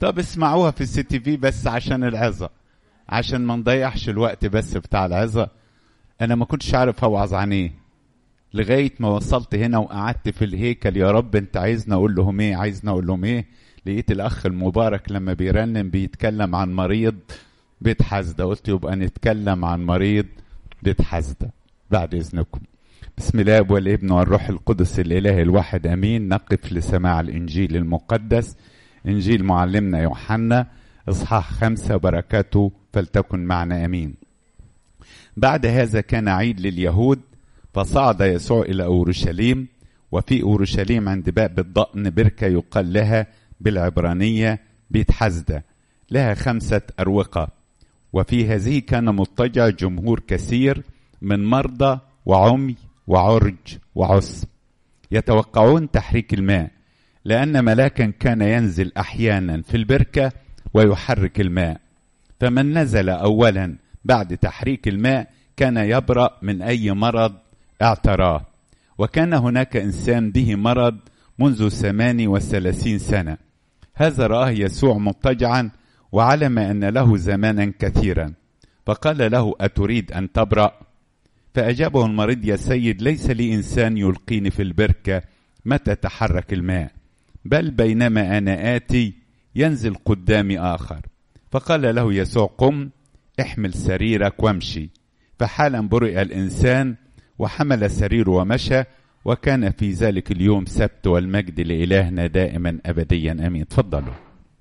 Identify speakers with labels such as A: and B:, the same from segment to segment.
A: طب اسمعوها في السي تي في بس عشان العظة، عشان ما نضيعش الوقت بس بتاع العظة. انا ما كنتش عارف اوعظ عن ايه لغاية ما وصلت هنا وقعدت في الهيكل. يا رب انت عايزنا اقول لهم ايه، عايزنا اقول لهم ايه. لقيت الاخ المبارك لما بيرنم بيتكلم عن مريض بيت حزدة، قلت يبقى نتكلم عن مريض بيت حزدة بعد اذنكم. بسم الله والابن والروح القدس الاله الواحد امين. نقف لسماع الانجيل المقدس، انجيل معلمنا يوحنا اصحاح 5، بركاته فلتكن معنا امين. بعد هذا كان عيد لليهود، فصعد يسوع الى اورشليم، وفي اورشليم عند باب الضأن بركة يقال لها بالعبرانية بيت حزدة، لها 5 أروقة. وفي هذه كان مضطجع جمهور كثير من مرضى وعمي وعرج وعسم يتوقعون تحريك الماء، لأن ملاكا كان ينزل أحيانا في البركة ويحرك الماء. فمن نزل أولا بعد تحريك الماء كان يبرأ من أي مرض اعتراه. وكان هناك إنسان به مرض منذ 38 سنة. هذا رآه يسوع مضطجعا وعلم أن له زمانا كثيرا، فقال له أتريد أن تبرأ؟ فأجابه المريض يا سيد ليس لي إنسان يلقيني في البركة متى تحرك الماء، بل بينما أنا آتي ينزل قدامي آخر. فقال له يسوع قم احمل سريرك وامشي. فحالا برئ الإنسان وحمل سريره ومشى، وكان في ذلك اليوم سبت، والمجد لإلهنا دائما أبديا أمين. تفضلوا.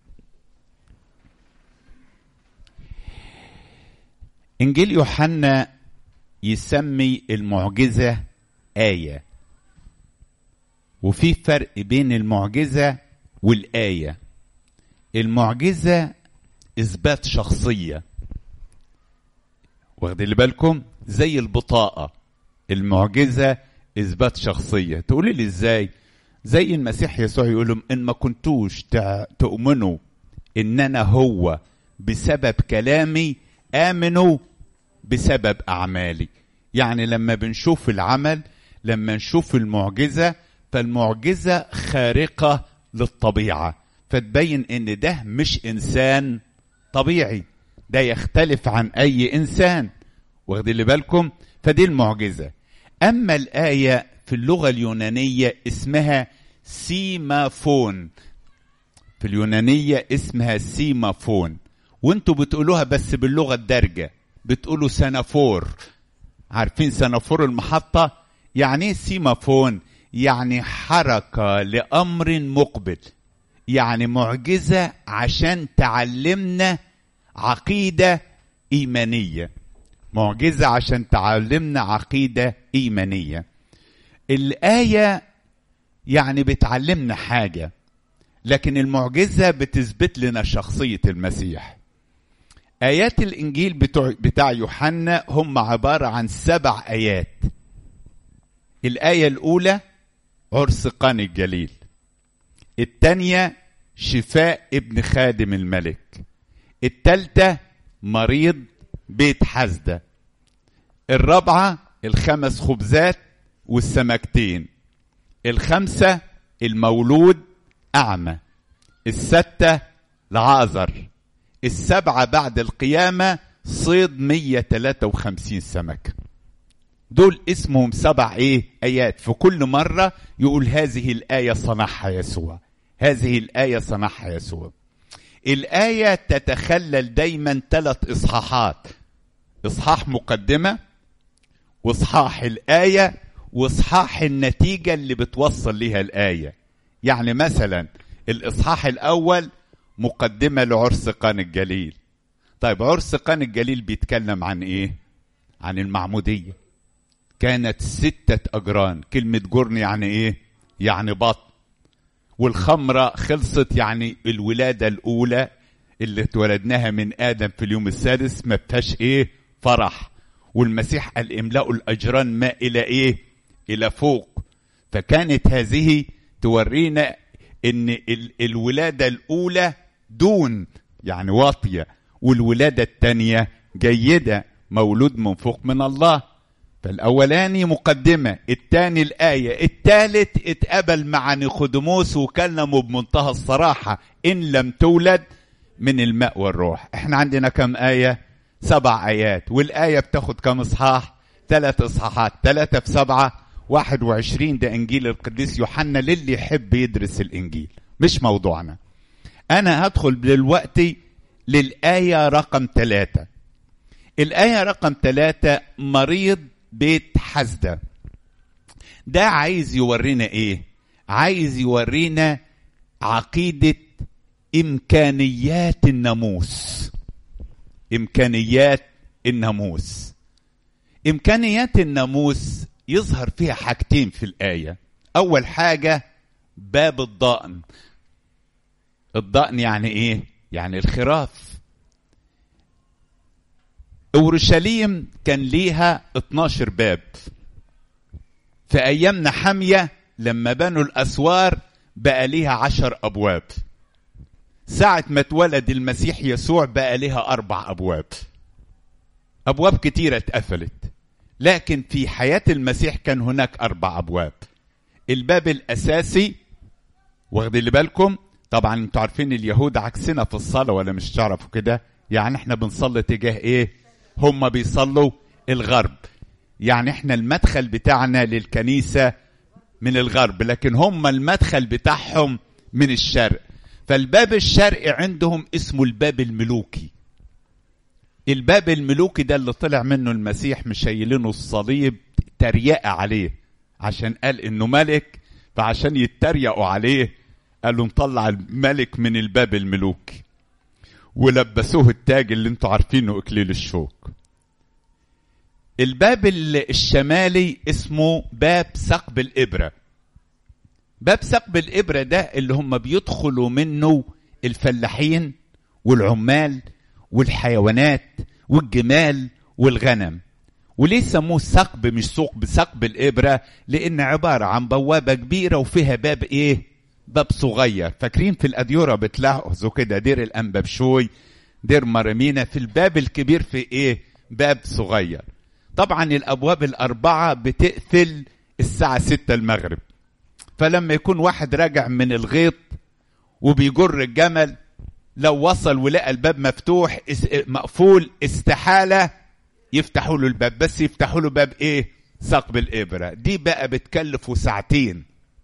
A: إنجيل يوحنا يسمي المعجزة آية، وفي فرق بين المعجزة والآية. المعجزة إثبات شخصية، واخد اللي بالكم؟ زي البطاقة. المعجزة إثبات شخصية. تقولي لي إزاي؟ زي المسيح يسوع يقولهم إن ما كنتوش تؤمنوا إن أنا هو بسبب كلامي، آمنوا بسبب أعمالي. يعني لما بنشوف العمل، لما نشوف المعجزة، فالمعجزة خارقة للطبيعة، فتبين إن ده مش إنسان طبيعي، ده يختلف عن أي إنسان، واخد اللي بالكم؟ فدي المعجزة. أما الآية في اللغة اليونانية اسمها سيمافون، في اليونانية اسمها سيمافون، وانتوا بتقولوها بس باللغة الدارجة بتقولوا سنافور. عارفين سنافور المحطة؟ يعني ايه سيمافون؟ يعني حركة لأمر مقبل، يعني معجزة عشان تعلمنا عقيدة إيمانية، معجزة عشان تعلمنا عقيدة إيمانية. الآية يعني بتعلمنا حاجة، لكن المعجزة بتثبت لنا شخصية المسيح. آيات الإنجيل بتاع يوحنا هم عبارة عن 7 آيات. الآية الأولى عرس قانا الجليل، الثانية شفاء ابن خادم الملك، الثالثة مريض بيت حزدة، الرابعة 5 خبزات والسمكتين، الخامسة المولود أعمى، الستة لعازر، السبعة بعد القيامة صيد 153 سمكة. دول اسمهم 7 آيات. في كل مرة يقول هذه الآية صنعها يسوع، هذه الآية صنعها يسوع. الآية تتخلل دايما 3 إصحاحات: إصحاح مقدمة، وإصحاح الآية، وإصحاح النتيجة اللي بتوصل لها الآية. يعني مثلا الإصحاح الأول مقدمة لعرس قانا الجليل. طيب عرس قانا الجليل بيتكلم عن إيه؟ عن المعمودية. كانت 6 أجران. كلمة جرن يعني إيه؟ يعني بطن. والخمرة خلصت، يعني الولادة الأولى اللي اتولدناها من آدم في اليوم السادس ما فيهاش فرح. والمسيح قال املأوا الأجران ماء إلى إلى فوق. فكانت هذه تورينا إن الولادة الأولى دون، يعني واطية، والولادة الثانية جيدة، مولود من فوق من الله. فالأولاني مقدمة، الثاني الآية، الثالث اتقابل مع نيقوديموس وكلمه بمنتهى الصراحة: إن لم تولد من الماء والروح. احنا عندنا كم آية؟ 7 آيات، والآية بتاخد كم إصحاح؟ 3 إصحاحات، 3 في 7 21. ده إنجيل القديس يوحنا للي يحب يدرس الإنجيل، مش موضوعنا. أنا هدخل دلوقتي للآية رقم 3. الآية رقم 3: مريض بيت حزدة. ده عايز يورينا ايه؟ عايز يورينا عقيدة إمكانيات الناموس. إمكانيات الناموس. إمكانيات الناموس يظهر فيها حاجتين في الآية. أول حاجة باب الضأن. الضأن يعني ايه؟ يعني الخراف. أورشليم كان ليها 12 باب. في أيامنا حمية لما بنوا الأسوار بقى ليها 10 أبواب. ساعة ما اتولد المسيح يسوع بقى ليها 4 أبواب. أبواب كتيرة اتقفلت، لكن في حياة المسيح كان هناك 4 أبواب. الباب الأساسي، واخد اللي بالكم؟ طبعا انتوا عارفين اليهود عكسنا في الصلاة، ولا مش تعرفوا كده؟ يعني احنا بنصلي تجاه ايه؟ هم بيصلوا الغرب. يعني احنا المدخل بتاعنا للكنيسة من الغرب، لكن هم المدخل بتاعهم من الشرق. فالباب الشرقي عندهم اسمه الباب الملوكي. الباب الملوكي ده اللي طلع منه المسيح مشيلينه الصليب تريقة عليه، عشان قال انه ملك، فعشان يتريقوا عليه قالوا نطلع الملك من الباب الملوكي، ولبسوه التاج اللي انتوا عارفينه اكليل الشوك. الباب الشمالي اسمه باب ثقب الإبرة. باب ثقب الإبرة ده اللي هم بيدخلوا منه الفلاحين والعمال والحيوانات والجمال والغنم. وليه سموه ثقب مش ثقب؟ ثقب الإبرة لأن عبارة عن بوابة كبيرة وفيها باب ايه؟ باب صغير. فاكرين في الأديرة بتلاحظوا كده دير الأنبابشوي، دير مرمينا، في الباب الكبير في ايه؟ باب صغير. طبعا الأبواب ال4 بتقفل الساعة 6 المغرب. فلما يكون واحد راجع من الغيط وبيجر الجمل، لو وصل ولقى الباب مفتوح مقفول استحالة يفتحوا له الباب، بس يفتحوا له باب ايه؟ ثقب الإبرة. دي بقى بتكلفه 2 ساعة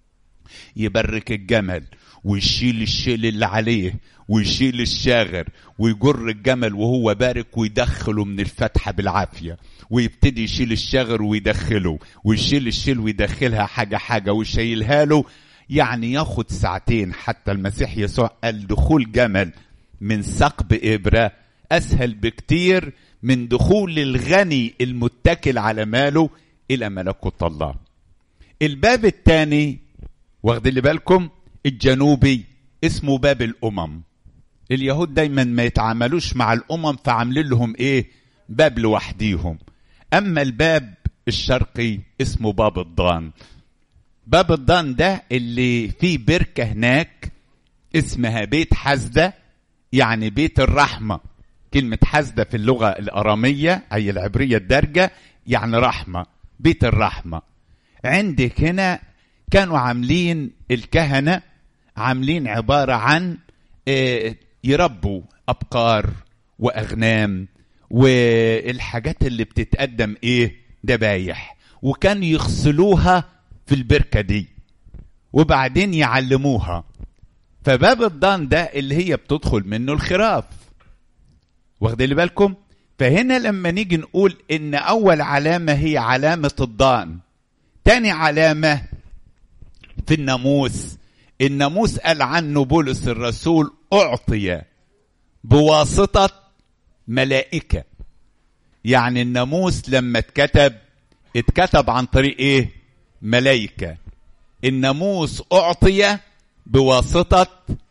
A: يبرك الجمل ويشيل الشيل اللي عليه ويشيل الشاغر ويجر الجمل وهو بارك ويدخله من الفتحة بالعافية، ويبتدي يشيل الشاغر ويدخله ويشيل الشيل ويدخلها حاجة حاجة ويشيلها له. يعني ياخد 2 ساعة. حتى المسيح يسوع قال دخول جمل من ثقب إبرة أسهل بكتير من دخول الغني المتكل على ماله إلى ملكوت الله. الباب الثاني، واخد اللي بالكم، الجنوبي، اسمه باب الأمم. اليهود دايما ما يتعاملوش مع الأمم، فعاملين لهم ايه؟ باب لوحديهم. أما الباب الشرقي اسمه باب الضان. باب الضان ده اللي فيه بركة هناك اسمها بيت حزدة، يعني بيت الرحمة. كلمة حزدة في اللغة الأرامية أي العبرية الدارجة يعني رحمة، بيت الرحمة. عندك هنا كانوا عاملين الكهنة عاملين عبارة عن يربوا أبقار وأغنام والحاجات اللي بتتقدم ايه؟ ذبايح، وكان يغسلوها في البركة دي وبعدين يعلموها. فباب الضان ده اللي هي بتدخل منه الخراف، واخد اللي بالكم؟ فهنا لما نيجي نقول ان اول علامة هي علامة الضان، تاني علامة في الناموس قال عنه بولس الرسول أعطي بواسطة ملائكة. يعني الناموس لما اتكتب عن طريق ايه؟ ملائكة. الناموس أعطي بواسطة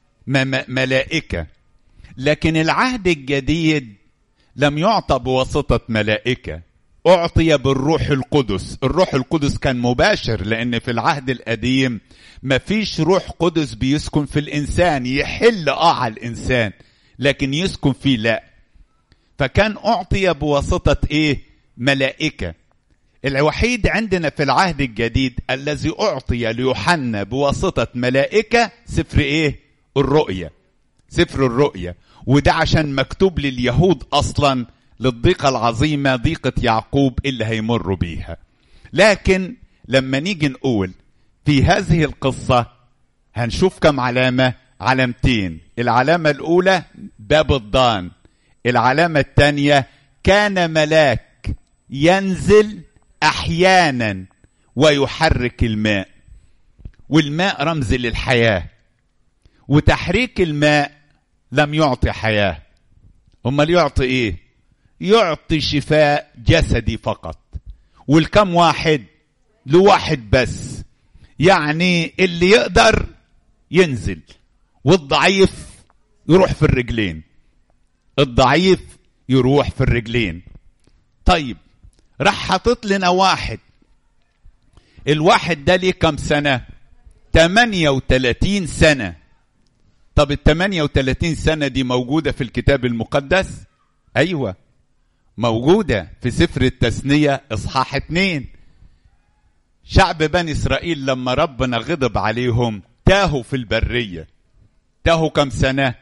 A: ملائكة، لكن العهد الجديد لم يعطى بواسطة ملائكة، أعطي بالروح القدس. الروح القدس كان مباشر، لأن في العهد القديم ما فيش روح قدس بيسكن في الإنسان، يحل على الإنسان لكن يسكن فيه لا. فكان أعطي بواسطة إيه؟ ملائكة. الوحيد عندنا في العهد الجديد الذي أعطي ليوحنا بواسطة ملائكة سفر إيه؟ الرؤية. سفر الرؤية. وده عشان مكتوب لليهود أصلا للضيقة العظيمة ضيقة يعقوب اللي هيمروا بيها. لكن لما نيجي نقول في هذه القصة هنشوف كم علامة؟ علامتين. العلامة الأولى باب الضان. العلامة الثانية كان ملاك ينزل أحيانا ويحرك الماء، والماء رمز للحياة، وتحريك الماء لم يعطي حياة. امال يعطي ايه؟ يعطي شفاء جسدي فقط. والكم واحد؟ لواحد بس. يعني اللي يقدر ينزل، والضعيف يروح في الرجلين. الضعيف يروح في الرجلين. طيب راح حاطط لنا واحد. الواحد ده ليه كم سنة؟ 38 سنة. طب ال 38 سنة دي موجودة في الكتاب المقدس؟ أيوة موجودة في سفر التثنية إصحاح 2. شعب بني إسرائيل لما ربنا غضب عليهم تاهوا في البرية. تاهوا كم سنة؟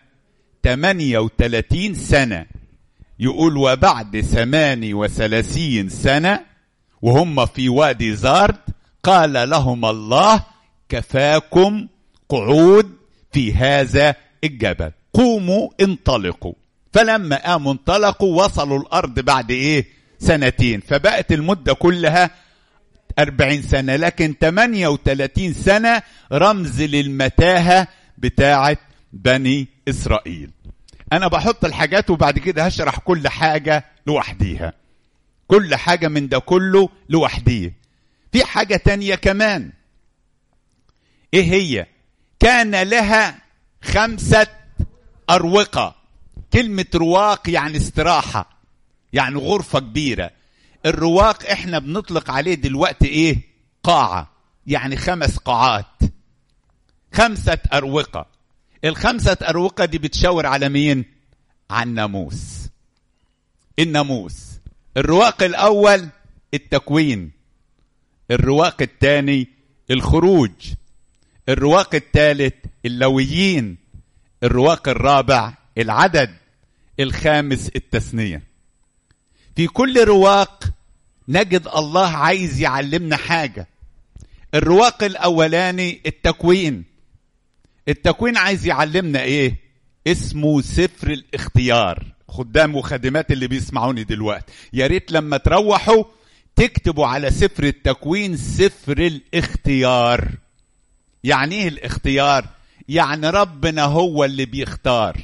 A: 38 سنة. يقول وبعد 38 سنة وهم في وادي زارد قال لهم الله كفاكم قعود في هذا الجبل، قوموا انطلقوا. فلما قاموا انطلقوا وصلوا الأرض بعد إيه؟ سنتين. فبقت المدة كلها 40 سنة. لكن 38 سنة رمز للمتاهة بتاعة بني إسرائيل. أنا بحط الحاجات وبعد كده هشرح كل حاجة لوحديها. كل حاجة من ده كله لوحديه. في حاجة تانية كمان. إيه هي؟ كان لها 5 أروقة. كلمة رواق يعني استراحة، يعني غرفة كبيرة. الرواق احنا بنطلق عليه دلوقتي ايه؟ قاعة، يعني 5 قاعات. 5 أروقة. ال5 أروقة دي بتشاور على مين؟ على الناموس. الناموس. الرواق الأول التكوين، الرواق الثاني الخروج، الرواق الثالث اللويين، الرواق الرابع العدد، الخامس التثنية. في كل رواق نجد الله عايز يعلمنا حاجة. الرواق الأولاني التكوين. التكوين عايز يعلمنا ايه؟ اسمه سفر الاختيار. خدام وخادمات اللي بيسمعوني دلوقتي يا ريت لما تروحوا تكتبوا على سفر التكوين سفر الاختيار. يعني ايه الاختيار؟ يعني ربنا هو اللي بيختار،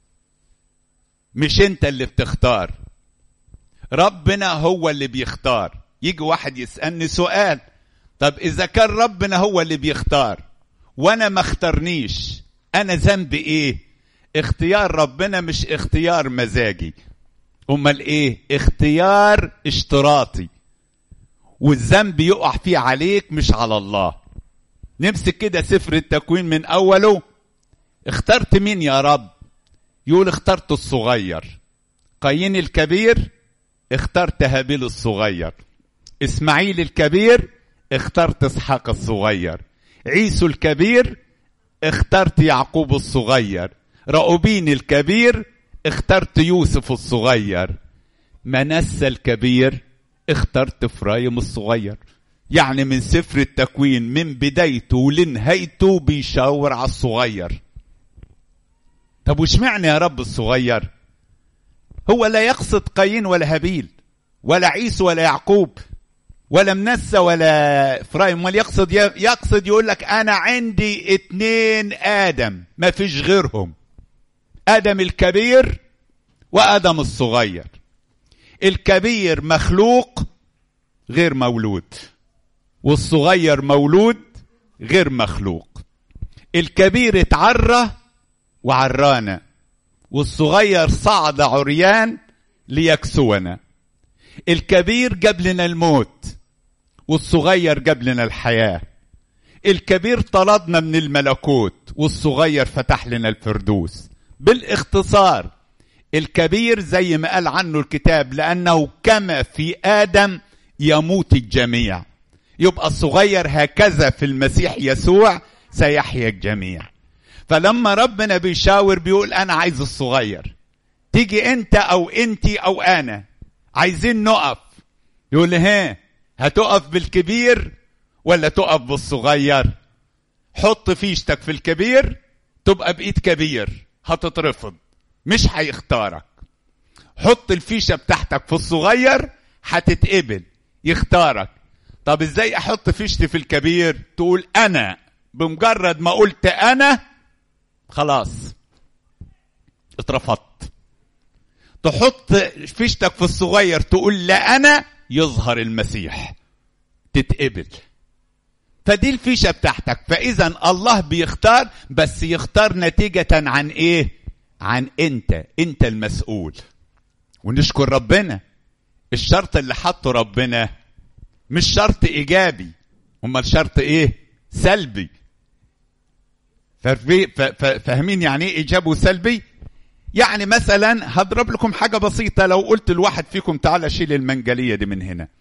A: مش انت اللي بتختار. ربنا هو اللي بيختار. يجي واحد يسألني سؤال، طب اذا كان ربنا هو اللي بيختار وانا ما اخترنيش، انا ذنبي ايه؟ اختيار ربنا مش اختيار مزاجي، امال ايه؟ اختيار اشتراطي، والذنب يقع فيه عليك مش على الله. نمسك كده سفر التكوين من اوله. اخترت مين يا رب؟ يقول اخترت الصغير. قايين الكبير اخترت هابيل الصغير. اسماعيل الكبير اخترت اسحاق الصغير. عيسو الكبير اخترت يعقوب الصغير. رأوبين الكبير اخترت يوسف الصغير. منسى الكبير اخترت إفرايم الصغير. يعني من سفر التكوين من بدايته لنهايته بيشاور على الصغير. طب وش معنى يا رب الصغير؟ هو لا يقصد قايين ولا هابيل ولا عيسو ولا يعقوب ولا منسى ولا إفرايم، ولا يقصد يقول لك أنا عندي 2 آدم ما فيش غيرهم، آدم الكبير وآدم الصغير. الكبير مخلوق غير مولود، والصغير مولود غير مخلوق. الكبير اتعرى وعرانا، والصغير صعد عريان ليكسونا. الكبير جاب لنا الموت، والصغير جاب لنا الحياة. الكبير طردنا من الملكوت، والصغير فتح لنا الفردوس. بالاختصار الكبير زي ما قال عنه الكتاب لأنه كما في آدم يموت الجميع. يبقى الصغير هكذا في المسيح يسوع سيحيا الجميع. فلما ربنا بيشاور بيقول أنا عايز الصغير، تيجي أنت أو أنتي أو أنا عايزين نقف، يقول ها هتقف بالكبير ولا تقف بالصغير؟ حط فيشتك في الكبير تبقى بإيد كبير هتترفض، مش هيختارك. حط الفيشة بتاعتك في الصغير هتتقبل يختارك. طب ازاي احط فيشتي في الكبير؟ تقول انا، بمجرد ما قلت انا خلاص اترفضت. تحط فيشتك في الصغير تقول لا انا، يظهر المسيح تتقبل. فدي الفيشة بتاعتك. فاذا الله بيختار، بس يختار نتيجة عن ايه؟ عن انت المسؤول. ونشكر ربنا، الشرط اللي حطه ربنا مش شرط ايجابي، امال شرط ايه؟ سلبي. فاهمين يعني ايه ايجابي وسلبي؟ يعني مثلا هضرب لكم حاجة بسيطة. لو قلت لواحد فيكم تعالى شيل المنجلية دي من هنا،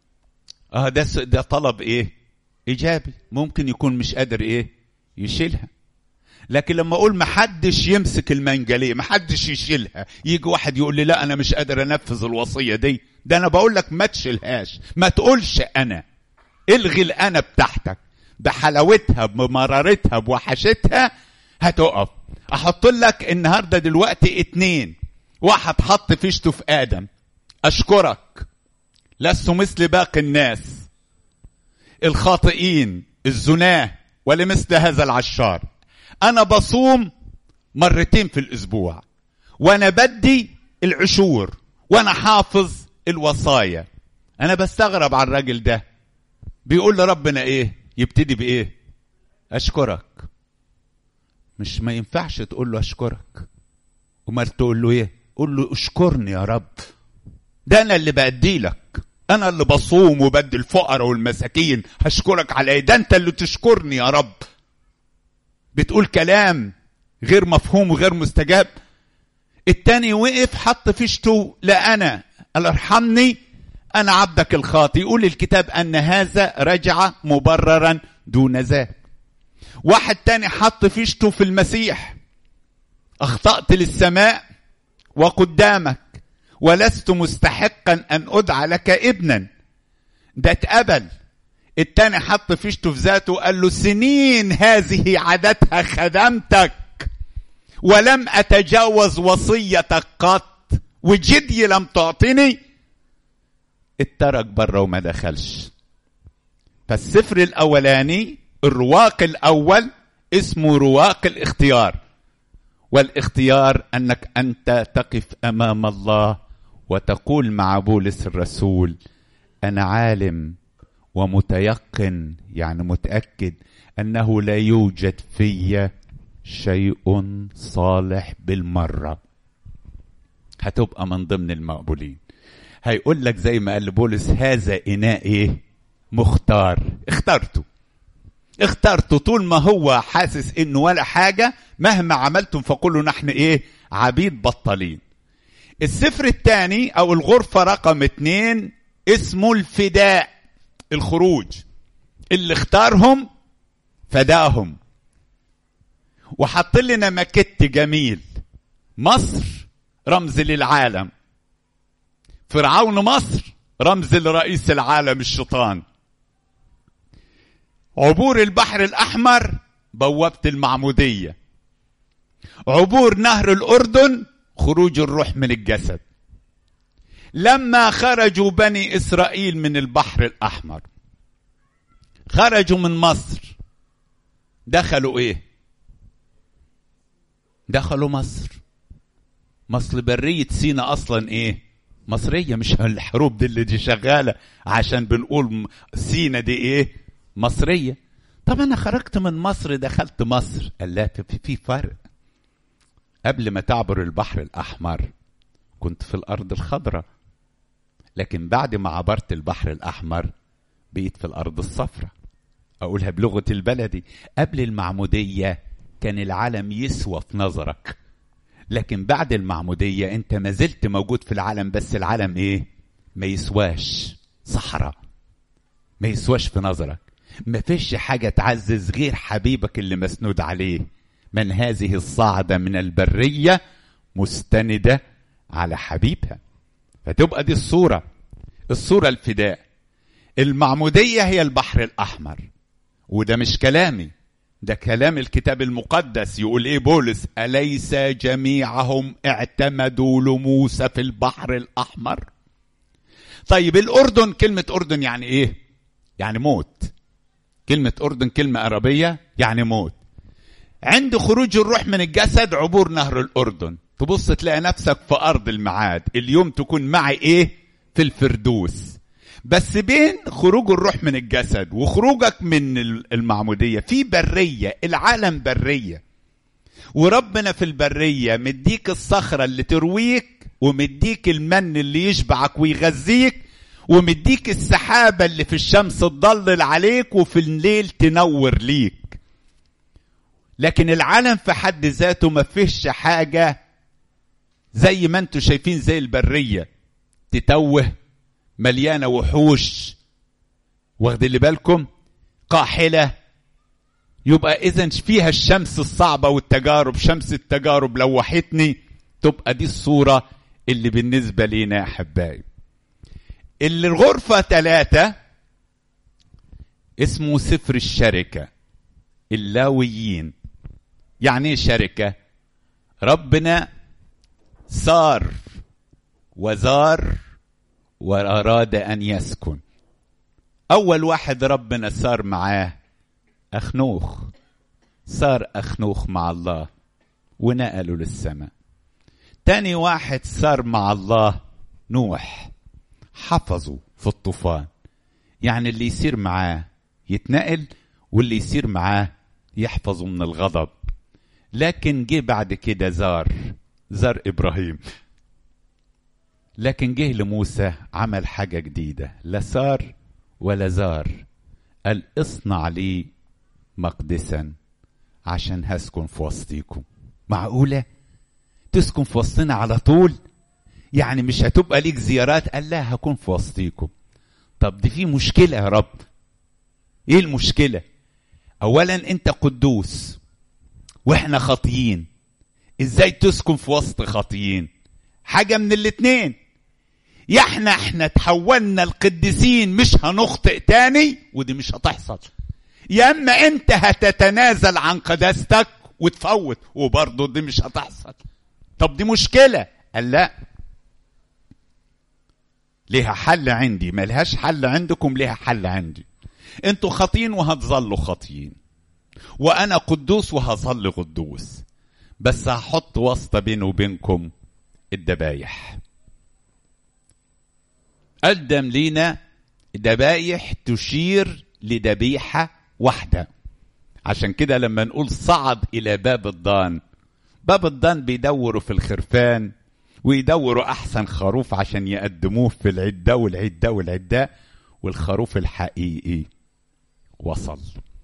A: ده طلب ايه؟ ايجابي. ممكن يكون مش قادر ايه؟ يشيلها. لكن لما اقول محدش يمسك المنجلية، محدش يشيلها، يجي واحد يقول لي لا انا مش قادر انفذ الوصية دي، ده انا بقول لك ما تشيلهاش، ما تقولش انا، الغي الانا بتاعتك بحلاوتها بمرارتها بوحشتها هتقف. احط لك النهاردة دلوقتي 2، واحد حط فيشته في ادم، اشكرك لست مثل باقي الناس الخاطئين الزناه ولمثل هذا العشار. انا بصوم 2 مرات في الاسبوع، وانا بدي العشور، وانا حافظ الوصايا. انا بستغرب على الراجل ده بيقول لربنا ايه؟ يبتدي بايه؟ اشكرك. مش ما ينفعش تقول له اشكرك، وما تقول له ايه؟ قول له اشكرني يا رب، ده انا اللي بأدي لك، انا اللي بصوم وبدي الفقراء والمساكين، هشكرك على ايه؟ ده انت اللي تشكرني يا رب. بتقول كلام غير مفهوم وغير مستجاب. التاني وقف حط فيشته لا انا، قال ارحمني انا عبدك الخاطئ. يقول الكتاب ان هذا رجع مبررا دون ذاك. واحد تاني حط فيشته في المسيح، اخطأت للسماء وقدامك ولست مستحقا ان ادعى لك ابنا، ده اتقبل. التاني حط فيشته في ذاته، قال له سنين هذه عادتها خدمتك ولم اتجاوز وصيتك قط، وجدي لم تعطيني. اترك بره وما دخلش. فالسفر الاولاني الرواق الاول اسمه رواق الاختيار، والاختيار انك انت تقف امام الله وتقول مع بولس الرسول انا عالم ومتيقن، يعني متأكد انه لا يوجد في شيء صالح بالمرة. هتبقى من ضمن المقبولين. هيقول لك زي ما قال بولس هذا اناء ايه؟ مختار. اخترته طول ما هو حاسس انه ولا حاجة، مهما عملتم فقولوا نحن ايه؟ عبيد بطلين. السفر الثاني او الغرفة رقم 2 اسمه الفداء، الخروج. اللي اختارهم فداهم، وحط لنا ماكيت جميل. مصر رمز للعالم، فرعون مصر رمز لرئيس العالم الشيطان، عبور البحر الأحمر بوابة المعمودية، عبور نهر الأردن خروج الروح من الجسد. لما خرجوا بني إسرائيل من البحر الأحمر، خرجوا من مصر، دخلوا ايه؟ دخلوا مصر. مصر برية سينا اصلا ايه؟ مصرية، مش الحروب دي اللي دي شغالة عشان بنقول سينا دي ايه؟ مصرية. طب انا خرجت من مصر دخلت مصر. قال لا، في فرق. قبل ما تعبر البحر الاحمر كنت في الارض الخضراء، لكن بعد ما عبرت البحر الاحمر بقيت في الارض الصفراء. اقولها بلغة البلدي، قبل المعمودية كان العالم يسوى في نظرك، لكن بعد المعمودية انت ما زلت موجود في العالم، بس العالم ايه؟ ما يسواش، صحراء، ما يسواش في نظرك. ما فيش حاجة تعزز غير حبيبك اللي مسنود عليه. من هذه الصاعدة من البرية مستندة على حبيبها. فتبقى دي الصورة الفداء. المعمودية هي البحر الأحمر، وده مش كلامي، ده كلام الكتاب المقدس. يقول ايه بولس؟ أليس جميعهم اعتمدوا لموسى في البحر الأحمر؟ طيب الأردن، كلمة أردن يعني ايه؟ يعني موت. كلمة أردن كلمة عربية يعني موت. عند خروج الروح من الجسد عبور نهر الأردن، تبص تلاقي نفسك في أرض الميعاد. اليوم تكون معي ايه؟ في الفردوس. بس بين خروج الروح من الجسد وخروجك من المعمودية في برية. العالم برية، وربنا في البرية مديك الصخرة اللي ترويك، ومديك المن اللي يشبعك ويغذيك، ومديك السحابة اللي في الشمس تضلل عليك وفي الليل تنور ليك. لكن العالم في حد ذاته ما فيهش حاجة زي ما انتوا شايفين، زي البرية تتوه، مليانة وحوش، واخد اللي بالكم، قاحلة. يبقى إذن فيها الشمس الصعبة والتجارب، شمس التجارب لوحتني. تبقى دي الصورة اللي بالنسبة لينا يا أحبائي. اللي الغرفة 3 اسمه سفر الشركة، اللاويين. يعني ايه شركة؟ ربنا صار وزار وأراد أن يسكن. أول واحد ربنا صار معاه أخنوخ، صار أخنوخ مع الله ونقلوا للسماء. تاني واحد صار مع الله نوح، حفظوا في الطوفان. يعني اللي يصير معاه يتنقل، واللي يصير معاه يحفظوا من الغضب. لكن جه بعد كده زار إبراهيم. لكن جه لموسى عمل حاجة جديدة، لا صار ولا زار. قال اصنع لي مقدسا عشان هسكن في وسطيكم. معقولة تسكن في وسطنا على طول؟ يعني مش هتبقى ليك زيارات؟ قال لا، هكون في وسطيكم. طب دي في مشكلة يا رب. ايه المشكلة؟ اولا انت قدوس واحنا خاطيين، ازاي تسكن في وسط خاطيين؟ حاجة من الاتنين، يا احنا تحولنا القديسين مش هنخطئ تاني، ودي مش هتحصل، يا اما انت هتتنازل عن قداستك وتفوت، وبرضه دي مش هتحصل. طب دي مشكلة. قال لا، ليها حل عندي، ملهاش حل عندكم، ليها حل عندي. انتوا خاطين وهتظلوا خاطين، وانا قدوس وهظل قدوس، بس هحط واسطة بيني وبينكم الذبايح. قدم لينا ذبايح تشير لذبيحة واحدة. عشان كده لما نقول صعد إلى باب الضان بيدوروا في الخرفان ويدوروا أحسن خروف عشان يقدموه في العدة، والخروف الحقيقي وصل.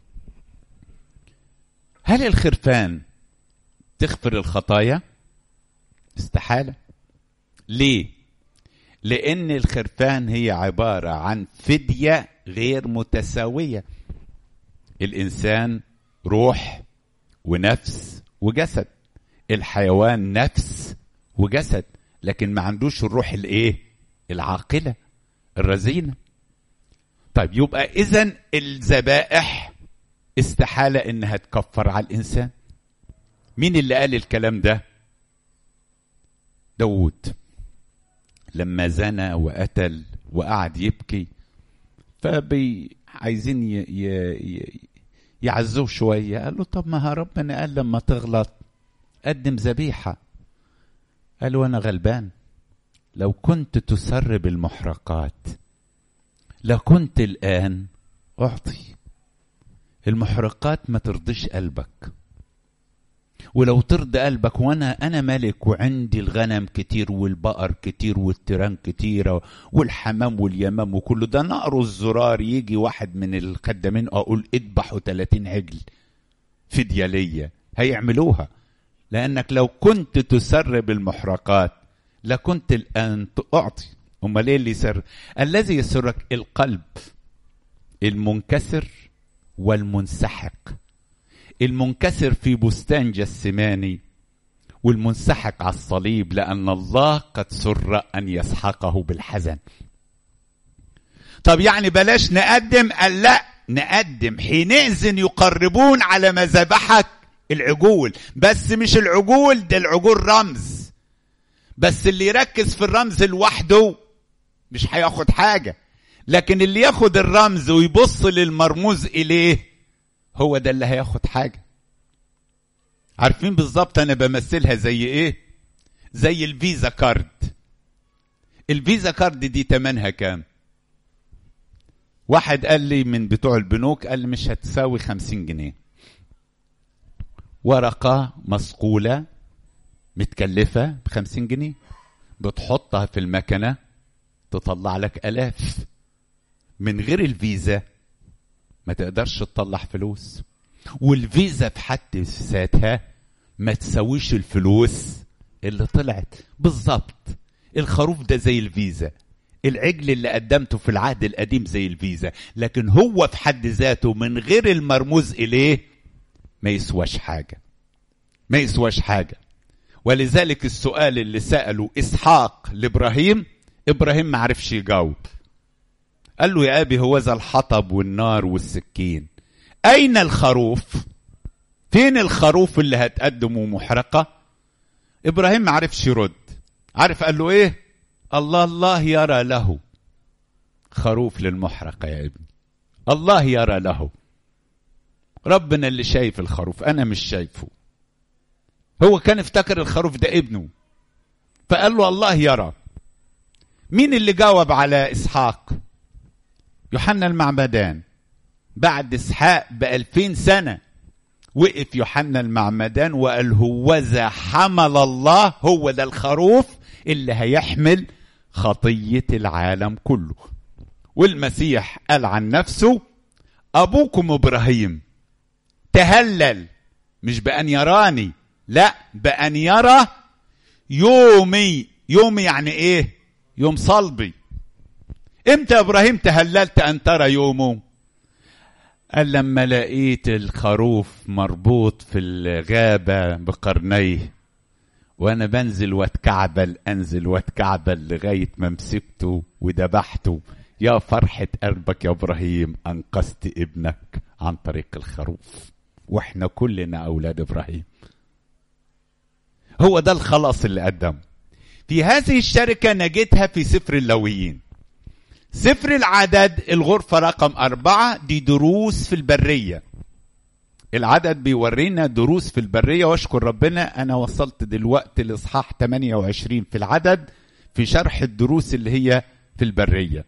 A: هل الخرفان تغفر الخطايا؟ استحالة. ليه؟ لأن الخرفان هي عبارة عن فدية غير متساوية. الإنسان روح ونفس وجسد، الحيوان نفس وجسد، لكن ما عندوش الروح الايه؟ العاقلة الرزينة. طيب يبقى إذن الذبائح استحالة إنها تكفر على الإنسان. مين اللي قال الكلام ده؟ داود لما زنى وقتل وقعد يبكي، عايزين يعزوه شوية. قال له طب ما ربنا قال لما تغلط قدم ذبيحة. قال له أنا غلبان، لو كنت تسرب المحرقات لكنت الآن أعطي. المحرقات ما ترضيش قلبك، ولو ترضى قلبك، وانا ملك وعندي الغنم كتير والبقر كتير والتيران كتيرة والحمام واليمام وكله ده، نقر الزرار يجي واحد من الخدامين اقول اذبحوا 30 عجل فدية ليا، هيعملوها. لانك لو كنت تسرب المحرقات لكنت الان اعطي. امال ايه اللي يسر؟ الذي يسرك القلب المنكسر والمنسحق. المنكسر في بستان جسماني، والمنسحق على الصليب، لأن الله قد سر أن يسحقه بالحزن. طب يعني بلاش نقدم؟ قال لا، نقدم. حينئذ يقربون على مذبحك العجول، بس مش العجول ده، العجول رمز، بس اللي يركز في الرمز لوحده مش هياخد حاجة، لكن اللي ياخد الرمز ويبص للمرموز إليه هو ده اللي هياخد حاجة. عارفين بالظبط أنا بمثلها زي إيه؟ زي الفيزا كارد. الفيزا كارد دي تمنها كام؟ واحد قال لي من بتوع البنوك، قال لي مش هتساوي 50 جنيه. ورقة مسقولة متكلفة ب50 جنيه، بتحطها في المكنة تطلع لك آلاف. من غير الفيزا ما تقدرش تطلع فلوس، والفيزا في حد ذاتها ما تساويش الفلوس اللي طلعت. بالظبط الخروف ده زي الفيزا، العجل اللي قدمته في العهد القديم زي الفيزا، لكن هو في حد ذاته من غير المرموز إليه ما يسواش حاجة، ما يسواش حاجة. ولذلك السؤال اللي سأله إسحاق لإبراهيم، إبراهيم ما عرفش يجاوب. قال له يا أبي هو ذا الحطب والنار والسكين، أين الخروف؟ فين الخروف اللي هتقدمه محرقة؟ إبراهيم ما عرفش يرد. عارف قال له إيه؟ الله يرى له خروف للمحرقة يا ابني، الله يرى له. ربنا اللي شايف الخروف، أنا مش شايفه. هو كان افتكر الخروف ده ابنه، فقال له الله يرى. مين اللي جاوب على إسحاق؟ يوحنا المعمدان. بعد إسحاق ب2000 سنة وقف يوحنا المعمدان وقال هوذا حمل الله، هو ده الخروف اللي هيحمل خطية العالم كله. والمسيح قال عن نفسه أبوكم إبراهيم تهلل، مش بأن يراني، لا، بأن يرى يومي. يومي يعني إيه؟ يوم صلبي. إمتى إبراهيم تهللت أن ترى يومه؟ قال لما لقيت الخروف مربوط في الغابة بقرنيه، وأنا بنزل واتكعبل، أنزل واتكعبل لغاية ما مسكته وذبحته. يا فرحة قلبك يا إبراهيم، أنقذت ابنك عن طريق الخروف، وإحنا كلنا أولاد إبراهيم. هو ده الخلاص اللي قدمه. في هذه الشركة نجدها في سفر اللاويين. سفر العدد الغرفة رقم 4 دي دروس في البرية. العدد بيورينا دروس في البرية، واشكر ربنا أنا وصلت دلوقتي لإصحاح 28 في العدد في شرح الدروس اللي هي في البرية.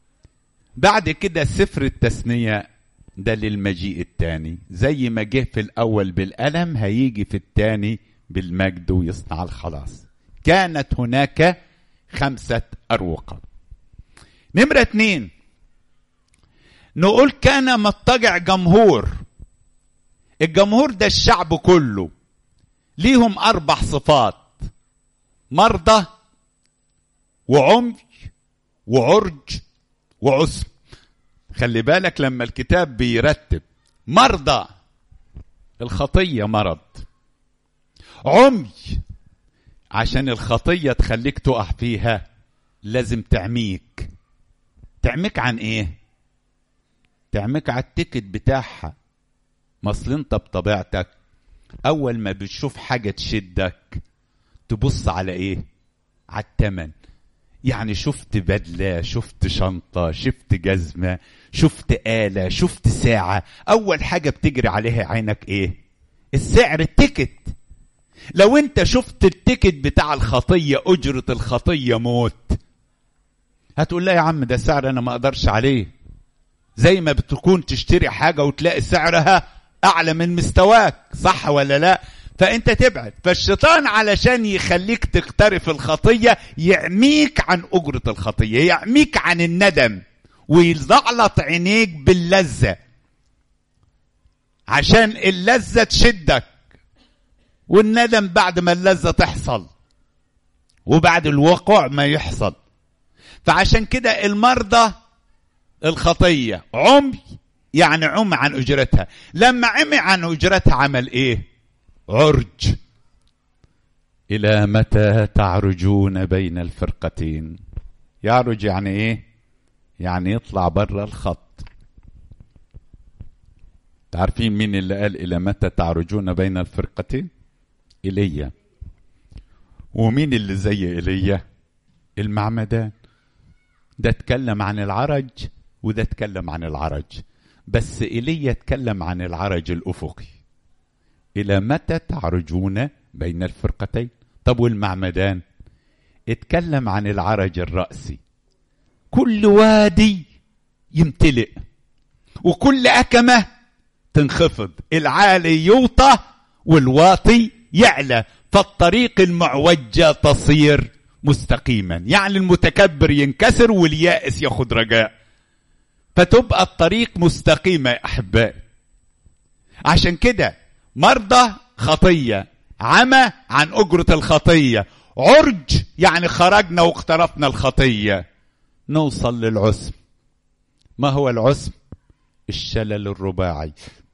A: بعد كده سفر التثنية ده للمجيء الثاني، زي ما جه في الأول بالألم هيجي في الثاني بالمجد ويصنع الخلاص. كانت هناك 5 أروقة. نمرة 2 نقول كان مضطجع جمهور. الجمهور ده الشعب كله، ليهم 4 صفات: مرضى وعمي وعرج وعسر. خلي بالك لما الكتاب بيرتب: مرضى الخطية مرض، عمي عشان الخطية تخليك تقع فيها لازم تعميك. تعميك عن ايه؟ تعميك على التيكت بتاعها. مصل انت بطبيعتك اول ما بتشوف حاجة تشدك تبص على ايه؟ على التمن. يعني شفت بدلة، شفت شنطة، شفت جزمة، شفت آلة، شفت ساعة، اول حاجة بتجري عليها عينك ايه؟ السعر، التيكت. لو انت شفت التيكت بتاع الخطية، اجرة الخطية موت، هتقول لا يا عم ده سعر انا ما اقدرش عليه. زي ما بتكون تشتري حاجة وتلاقي سعرها اعلى من مستواك، صح ولا لا؟ فانت تبعد. فالشيطان علشان يخليك تقترف الخطية يعميك عن اجرة الخطية، يعميك عن الندم، ويزعلط عينيك باللذة عشان اللذة تشدك، والندم بعد ما اللذة تحصل وبعد الوقوع ما يحصل. فعشان كده المرضى الخطية عمي، يعني عمي عن أجرتها. لما عمي عن أجرتها عمل إيه؟ عرج. إلى متى تعرجون بين الفرقتين؟ يعرج يعني إيه؟ يعني يطلع بره الخط. تعرفين مين اللي قال إلى متى تعرجون بين الفرقتين؟ إيليا. ومين اللي زي إيليا؟ المعمدان. ده اتكلم عن العرج وده اتكلم عن العرج، بس إيليا اتكلم عن العرج الأفقي. إلى متى تعرجون بين الفرقتين؟ طب والمعمدان اتكلم عن العرج الرأسي. كل وادي يمتلئ وكل أكمة تنخفض، العالي يوطى والواطي يعلى، فالطريق المعوجة تصير مستقيما. يعني المتكبر ينكسر واليائس ياخد رجاء، فتبقى الطريق مستقيمة يا أحبائي. عشان كده مرضى خطية، عمى عن أجرة الخطية، عرج يعني خرجنا واقترفنا الخطية، نوصل للعسم. ما هو العسم؟ الشلل الرباعي.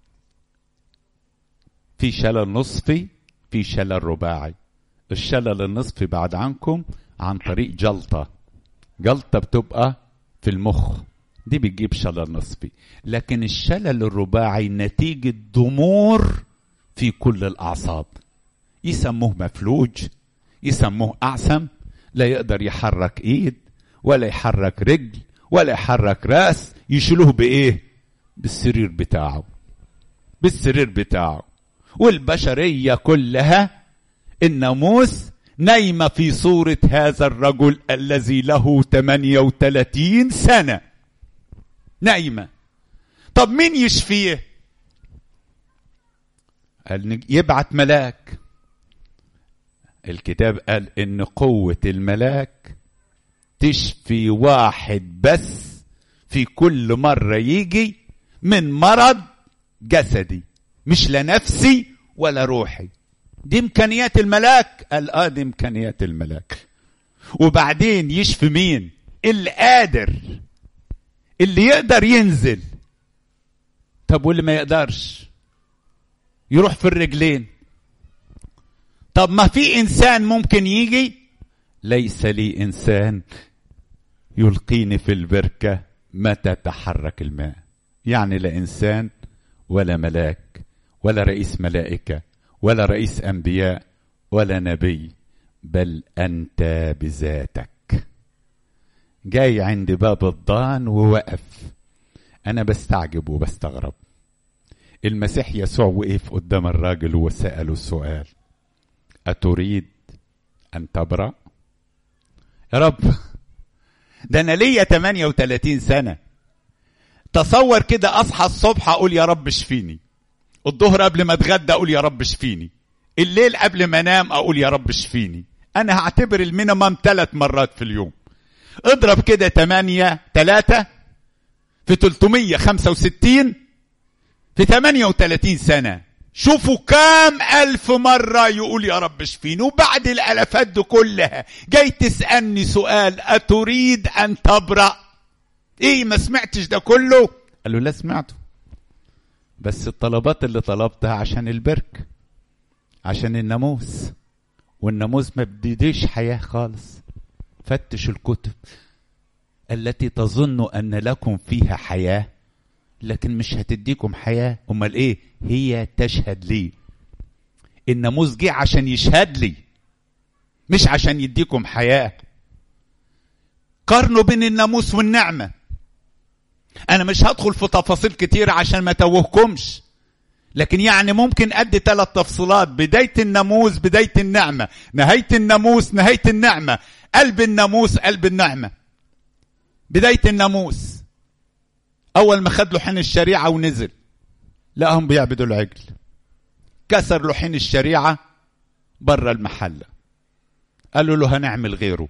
A: في شلل نصفي، في شلل رباعي. الشلل النصفي بعد عنكم عن طريق جلطة بتبقى في المخ، دي بتجيب شلل نصفي. لكن الشلل الرباعي نتيجة ضمور في كل الأعصاب، يسموه مفلوج، يسموه أعسم، لا يقدر يحرك إيد ولا يحرك رجل ولا يحرك راس. يشيلوه بإيه؟ بالسرير بتاعه. والبشرية كلها الناموس نايمة في صورة هذا الرجل الذي له 38 سنة نايمة. طب مين يشفيه؟ قال يبعت ملاك. الكتاب قال إن قوة الملاك تشفي واحد بس في كل مرة يجي من مرض جسدي، مش لنفسي ولا روحي. دي إمكانيات الملاك. قال دي إمكانيات الملاك. وبعدين يشفي مين؟ القادر، اللي يقدر ينزل. طب واللي ما يقدرش يروح في الرجلين. طب ما في إنسان ممكن يجي، ليس لي إنسان يلقيني في البركة متى تحرك الماء. يعني لا إنسان ولا ملاك ولا رئيس ملائكة ولا رئيس أنبياء ولا نبي، بل أنت بذاتك جاي عند باب الضان ووقف. أنا بستعجب وبستغرب. المسيح يسوع وقف قدام الراجل وسأله السؤال: أتريد أن تبرأ؟ يا رب، ده أنا ليا 38 سنة. تصور كده أصحى الصبح أقول يا رب اشفيني، الظهر قبل ما اتغدى أقول يا رب اشفيني، الليل قبل ما انام أقول يا رب اشفيني. أنا هعتبر المينيمم 3 مرات في اليوم. اضرب كده 8 3 في 365 في 38 سنة. شوفوا كام ألف مرة يقول يا رب اشفيني. وبعد الألفات دي كلها جاي تسألني سؤال: أتريد أن تبرأ؟ ايه، ما سمعتش ده كله؟ قال له لا سمعته، بس الطلبات اللي طلبتها عشان البرك، عشان الناموس، والناموس ما بديش حياة خالص. فتش الكتب التي تظن أن لكم فيها حياة لكن مش هتديكم حياة. امال ايه؟ هي تشهد لي. الناموس جه عشان يشهد لي، مش عشان يديكم حياة. قارنوا بين الناموس والنعمة. انا مش هدخل في تفاصيل كتير عشان ما توهكمش، لكن يعني ممكن ادي 3 تفصيلات: بداية الناموس، بداية النعمة، نهاية الناموس، نهاية النعمة، قلب الناموس، قلب النعمة. بداية الناموس اول ما خد لوحين الشريعة ونزل لقاهم بيعبدوا العجل، كسر لوحين الشريعة بره المحلة، قالوا له هنعمل غيره.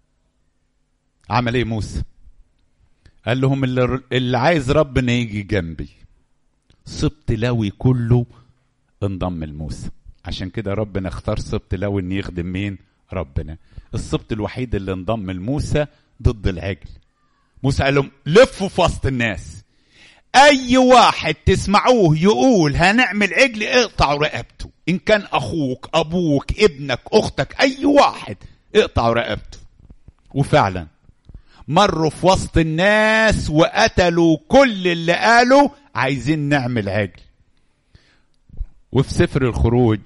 A: عمل ايه موسى؟ قال لهم اللي عايز ربنا يجي جنبي. سبط لاوي كله انضم لموسى. عشان كده ربنا اختار سبط لاوي ان يخدم مين؟ ربنا. السبط الوحيد اللي انضم لموسى ضد العجل. موسى قال لهم لفوا في وسط الناس، اي واحد تسمعوه يقول هنعمل عجل اقطعوا رقبته، ان كان اخوك ابوك ابنك اختك اي واحد اقطعوا رقبته. وفعلا مروا في وسط الناس وقتلوا كل اللي قالوا عايزين نعمل عجل. وفي سفر الخروج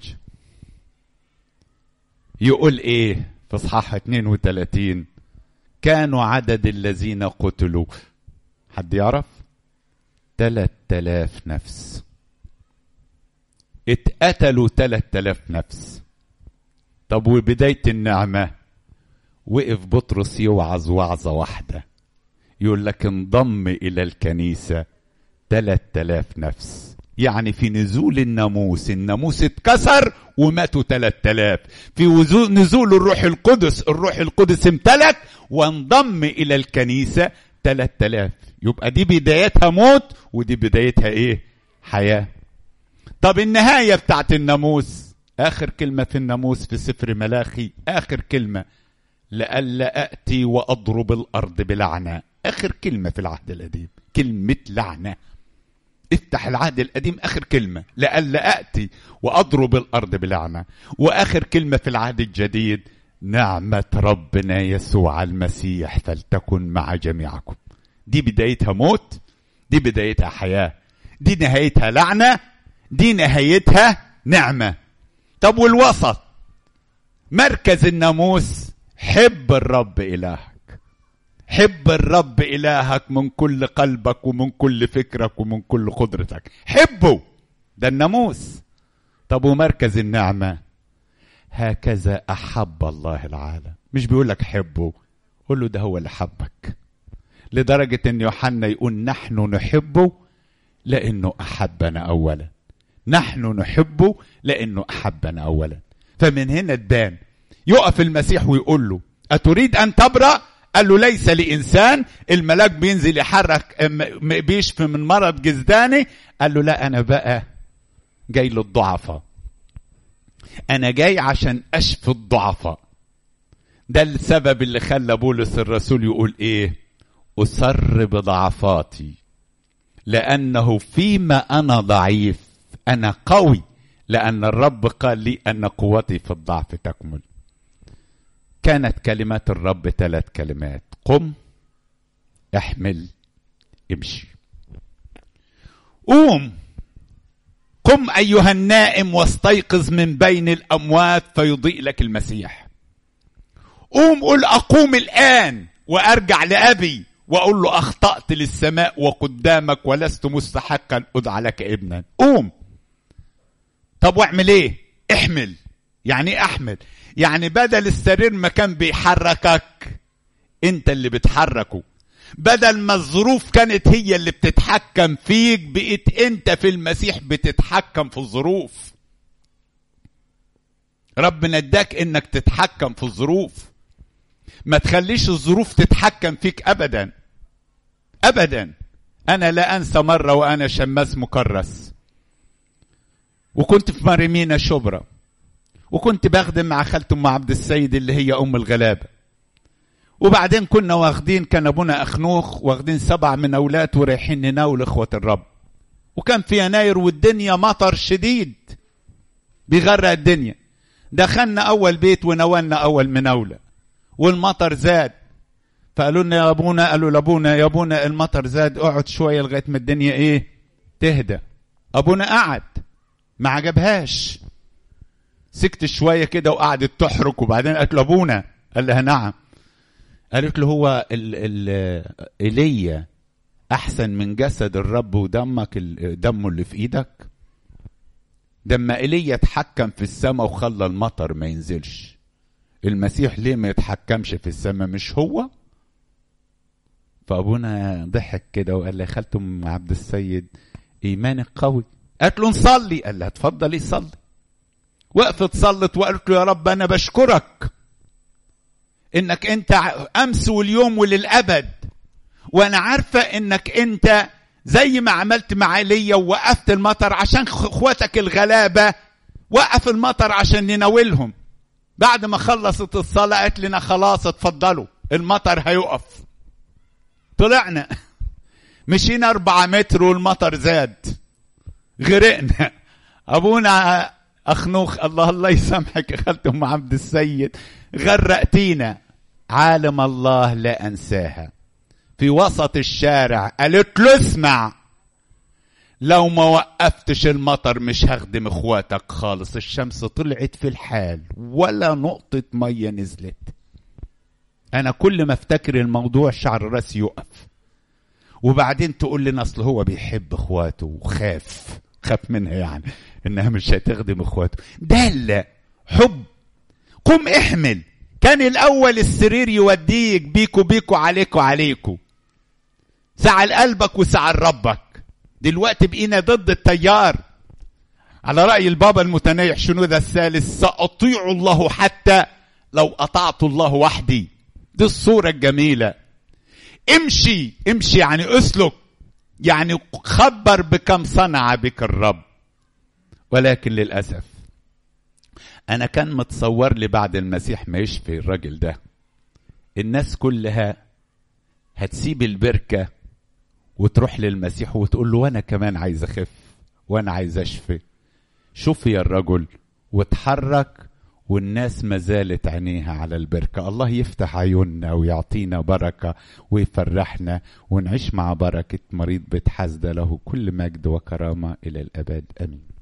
A: يقول ايه في اصحاح 32؟ كانوا عدد الذين قتلوا، حد يعرف؟ 3000 نفس. اتقتلوا 3000 نفس. طب وبداية النعمة وقف بطرس يوعظ وعظة واحدة، يقول لك انضم إلى الكنيسة 3000 نفس. يعني في نزول الناموس اتكسر وماتوا 3000. في نزول الروح القدس امتلك وانضم إلى الكنيسة 3000. يبقى دي بدايتها موت ودي بدايتها ايه؟ حياة. طب النهاية بتاعت الناموس، آخر كلمة في الناموس في سفر ملاخي، آخر كلمة لألا أأتي وأضرب الأرض بلعنة. آخر كلمة في العهد القديم كلمة لعنة. افتح العهد القديم آخر كلمة لألا أأتي وأضرب الأرض بلعنة. وآخر كلمة في العهد الجديد نعمة ربنا يسوع المسيح فلتكن مع جميعكم. دي بدايتها موت، دي بدايتها حياة، دي نهايتها لعنة، دي نهايتها نعمة. طب والوسط مركز الناموس حب الرب إلهك. حب الرب إلهك من كل قلبك ومن كل فكرك ومن كل قدرتك، حبه، ده الناموس. طب ومركز النعمة هكذا أحب الله العالم. مش بيقولك حبه، قول له ده هو اللي حبك، لدرجة ان يوحنا يقول نحن نحبه لانه احبنا اولا. نحن نحبه لانه احبنا اولا. فمن هنا تبان يقف المسيح ويقول له اتريد ان تبرأ؟ قال له ليس لإنسان. الملاك بينزل يحرك بيشفي من مرض جزداني. قال له لا، انا بقى جاي للضعفاء، انا جاي عشان اشفي الضعفاء. ده السبب اللي خلى بولس الرسول يقول ايه؟ أسر بضعفاتي لأنه فيما أنا ضعيف أنا قوي، لأن الرب قال لي أن قوتي في الضعف تكمل. كانت كلمات الرب 3 كلمات: قم، احمل، امشي. قم أيها النائم واستيقظ من بين الأموات فيضيء لك المسيح. قل أقوم الآن وأرجع لأبي وأقول له أخطأت للسماء وقدامك ولست مستحقا أدعى لك ابنا. قوم. طب واعمل ايه؟ احمل. يعني احمل، يعني بدل السرير ما كان بيحركك انت اللي بتحركه. بدل ما الظروف كانت هي اللي بتتحكم فيك، بقيت انت في المسيح بتتحكم في الظروف. ربنا اداك انك تتحكم في الظروف. ما تخليش الظروف تتحكم فيك ابدا ابدا. انا لا انسى مرة وانا شماس مكرس، وكنت في مريمينا شبرا، وكنت بخدم مع خالته ام عبد السيد اللي هي ام الغلابة. وبعدين كنا واخدين، كان ابونا اخنوخ واخدين 7 من اولاد ورايحين نناول اخوة الرب. وكان في يناير والدنيا مطر شديد بيغرق الدنيا. دخلنا اول بيت وناولنا اول مناولة والمطر زاد. فقالوا لنا يا ابونا، قالوا لابونا يا ابونا المطر زاد، اقعد شوية لغاية ما الدنيا ايه تهدى. ابونا قعد ما عجبهاش، سكت شوية كده وقعدت تحرك. وبعدين قالت له ابونا، قال لها نعم. قالت له هو ايليا احسن من جسد الرب ودمك دمه اللي في ايدك؟ لما ايليا اتحكم في السماء وخلى المطر ما ينزلش، المسيح ليه ما يتحكمش في السماء؟ مش هو؟ فابونا ضحك كده وقال لي خالته ام عبد السيد ايمانك قوي. قالت له نصلي. قال لها اتفضلي صلي. وقفت صلت وقالت له يا رب انا بشكرك انك انت امس واليوم وللابد، وانا عارفه انك انت زي ما عملت مع ايليا ووقفت المطر عشان اخواتك الغلابه، وقف المطر عشان نناولهم. بعد ما خلصت الصلاه قالت لنا خلاص اتفضلوا المطر هيقف. طلعنا مشينا 4 متر والمطر زاد، غرقنا. ابونا اخنوخ، الله يسامحك يا خالته ام عبد السيد، غرقتينا. عالم الله لا انساها، في وسط الشارع قالت له اسمع، لو ما وقفتش المطر مش هخدم اخواتك خالص. الشمس طلعت في الحال ولا نقطة مية نزلت. انا كل ما افتكر الموضوع شعر راسي يقف. وبعدين تقول لنا اصل هو بيحب اخواته وخاف منها، يعني انها مش هتخدم اخواته. ده لا حب. قم احمل. كان الاول السرير يوديك بيكو عليكو، سعى لقلبك وسعى لربك. دلوقتي بقينا ضد التيار. على رأي البابا المتنيح شنودة الثالث، سأطيع الله حتى لو أطعت الله وحدي. دي الصورة الجميلة. امشي يعني اسلك، يعني خبر بكم صنع بك الرب. ولكن للأسف أنا كان متصور لي بعد المسيح ما يشفي الراجل ده الناس كلها هتسيب البركة وتروح للمسيح وتقول له وانا كمان عايز اخف وانا عايز اشفي. شوف يا الرجل وتحرك، والناس ما زالت عينيها على البركة. الله يفتح عيوننا ويعطينا بركة ويفرحنا ونعيش مع بركة مريض بيت حسدة. له كل مجد وكرامة إلى الأبد، أمين.